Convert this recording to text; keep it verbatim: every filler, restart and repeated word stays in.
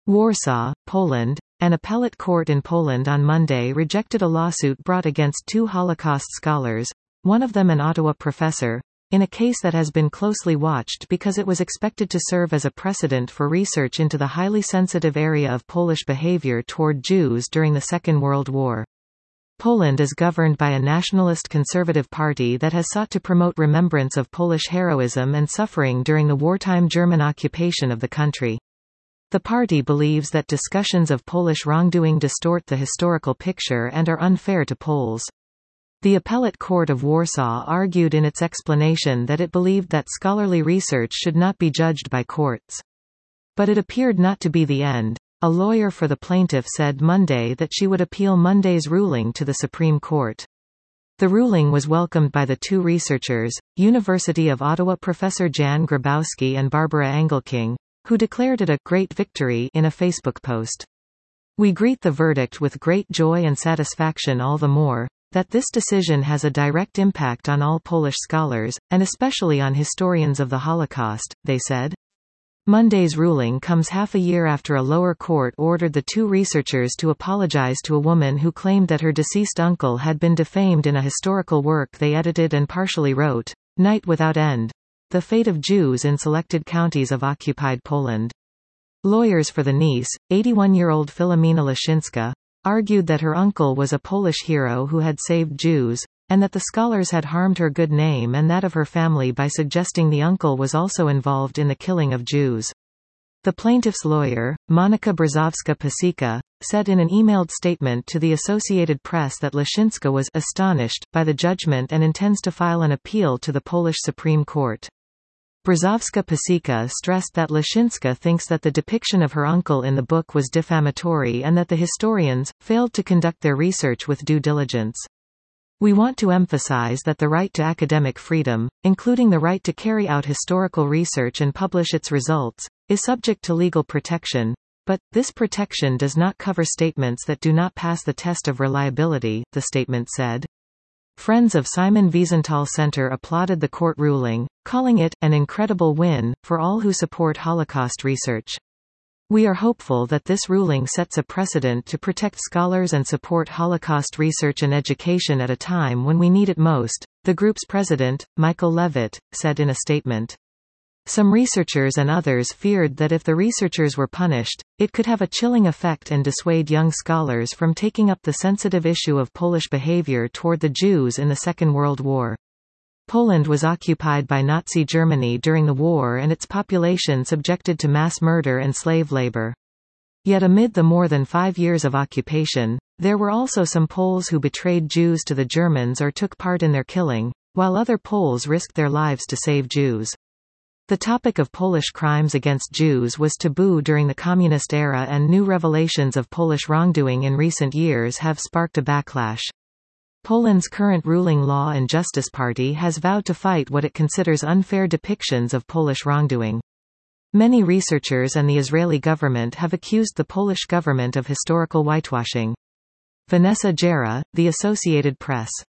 Warsaw, Poland. An appellate court in Poland on Monday rejected a lawsuit brought against two Holocaust scholars, one of them an Ottawa professor, in a case that has been closely watched because it was expected to serve as a precedent for research into the highly sensitive area of Polish behavior toward Jews during the Second World War. Poland is governed by a nationalist conservative party that has sought to promote remembrance of Polish heroism and suffering during the wartime German occupation of the country. The party believes that discussions of Polish wrongdoing distort the historical picture and are unfair to Poles. The Appellate Court of Warsaw argued in its explanation that it believed that scholarly research should not be judged by courts. But it appeared not to be the end. A lawyer for the plaintiff said Monday that she would appeal Monday's ruling to the Supreme Court. The ruling was welcomed by the two researchers, University of Ottawa professor Jan Grabowski and Barbara Engelking, who declared it a great victory in a Facebook post. "We greet the verdict with great joy and satisfaction, all the more that this decision has a direct impact on all Polish scholars, and especially on historians of the Holocaust," they said. Monday's ruling comes half a year after a lower court ordered the two researchers to apologize to a woman who claimed that her deceased uncle had been defamed in a historical work they edited and partially wrote, Night Without End: The Fate of Jews in Selected Counties of Occupied Poland. Lawyers for the niece, eighty-one-year-old Filomena Lashinska, argued that her uncle was a Polish hero who had saved Jews, and that the scholars had harmed her good name and that of her family by suggesting the uncle was also involved in the killing of Jews. The plaintiff's lawyer, Monika Brzozowska-Paseka, said in an emailed statement to the Associated Press that Lashinska was astonished by the judgment and intends to file an appeal to the Polish Supreme Court. Brzozowska-Paseka stressed that Lashinska thinks that the depiction of her uncle in the book was defamatory and that the historians failed to conduct their research with due diligence. "We want to emphasize that the right to academic freedom, including the right to carry out historical research and publish its results, is subject to legal protection, but this protection does not cover statements that do not pass the test of reliability," the statement said. Friends of Simon Wiesenthal Center applauded the court ruling, calling it an incredible win for all who support Holocaust research. "We are hopeful that this ruling sets a precedent to protect scholars and support Holocaust research and education at a time when we need it most," the group's president, Michael Levitt, said in a statement. Some researchers and others feared that if the researchers were punished, it could have a chilling effect and dissuade young scholars from taking up the sensitive issue of Polish behavior toward the Jews in the Second World War. Poland was occupied by Nazi Germany during the war and its population subjected to mass murder and slave labor. Yet amid the more than five years of occupation, there were also some Poles who betrayed Jews to the Germans or took part in their killing, while other Poles risked their lives to save Jews. The topic of Polish crimes against Jews was taboo during the communist era, and new revelations of Polish wrongdoing in recent years have sparked a backlash. Poland's current ruling Law and Justice Party has vowed to fight what it considers unfair depictions of Polish wrongdoing. Many researchers and the Israeli government have accused the Polish government of historical whitewashing. Vanessa Jara, The Associated Press.